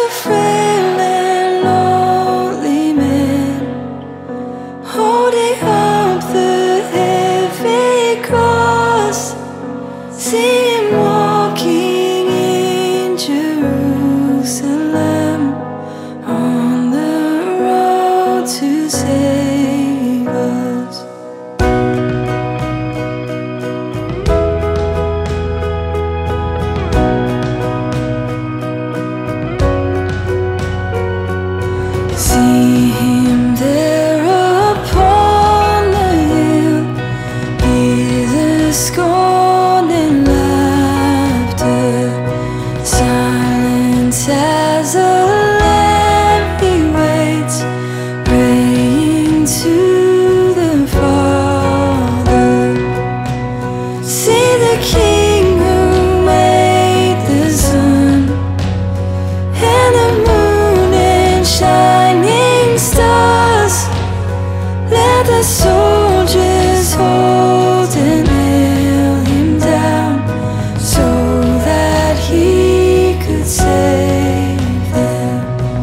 a frail and lonely man, holding up the heavy cross. See him walking in Jerusalem on the road to save us. See him there upon the hill, hear the scorn and laughter. Silent as a lamb he waits, praying to the Father. See the King who made the sun and the moon and shining stars. Let the soldiers hold and nail him down, so that he could save them.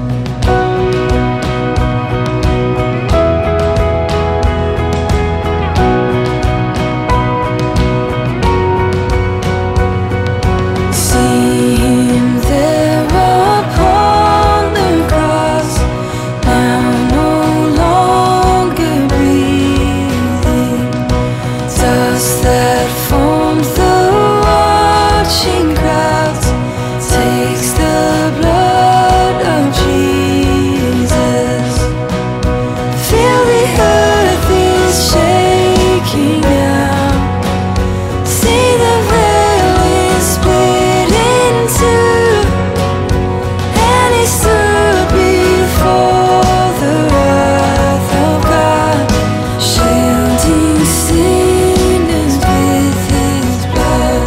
See him there upon the cross, now no longer breathing. Dust that formed the watching crowds takes the blood of Jesus. Feel the earth is shaking now. See the veil is split in two, and he stood before the wrath of God, shielding sinners with his blood.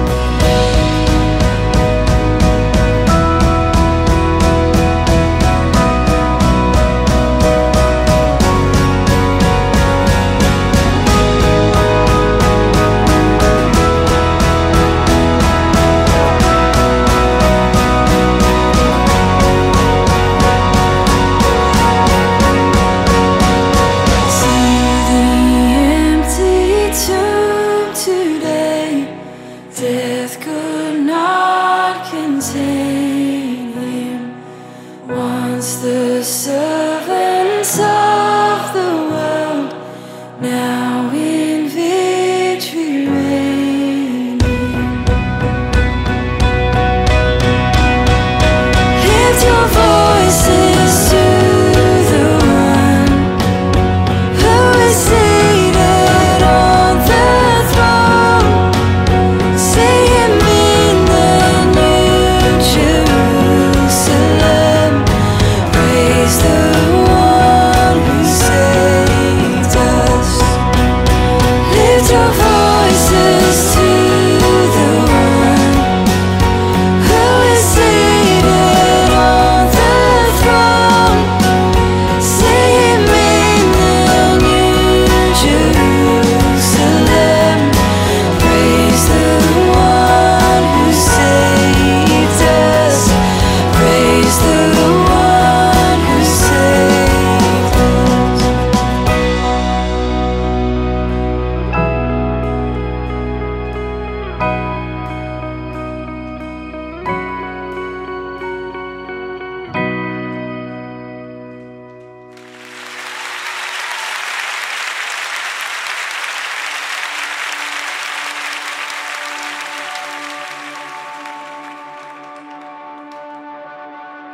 See the empty tomb today, death could not contain him. Once the